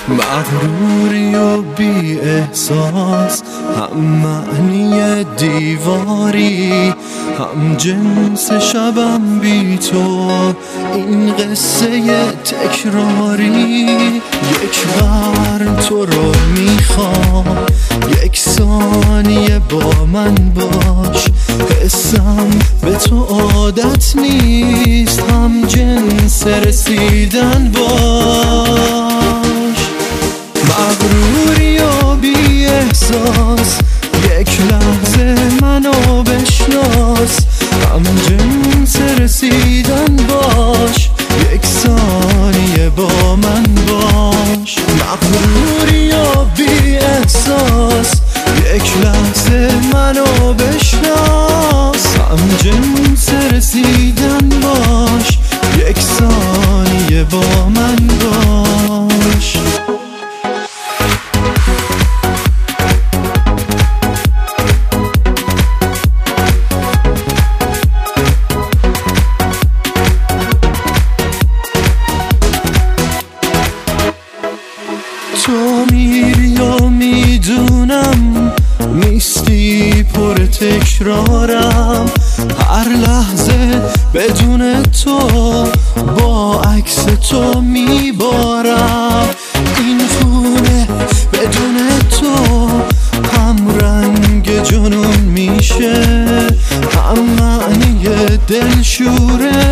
مغروری و بی احساس، هم معنی دیواری، هم جنس شبم بی تو، این قصه تکراری. یک قرن تو رو میخوام، یک ثانیه با من باش، حسم به تو عادت نیست، هم جنس رسیدن باش. مغروری و بی احساس، یک لحظه منو بشناس، هم جنس رسیدن باش، یک ثانیه با من باش. مغروری و بی احساس، یک لحظه منو بشناس، هم جنس رسیدن باش، یک ثانیه با من باش. تو میری و میدونم نیستی، پر تکرارم، هر لحظه بدون تو با عکس تو میبارم. این خونه بدون تو هم رنگ جنون میشه، هم معنی دلشوره.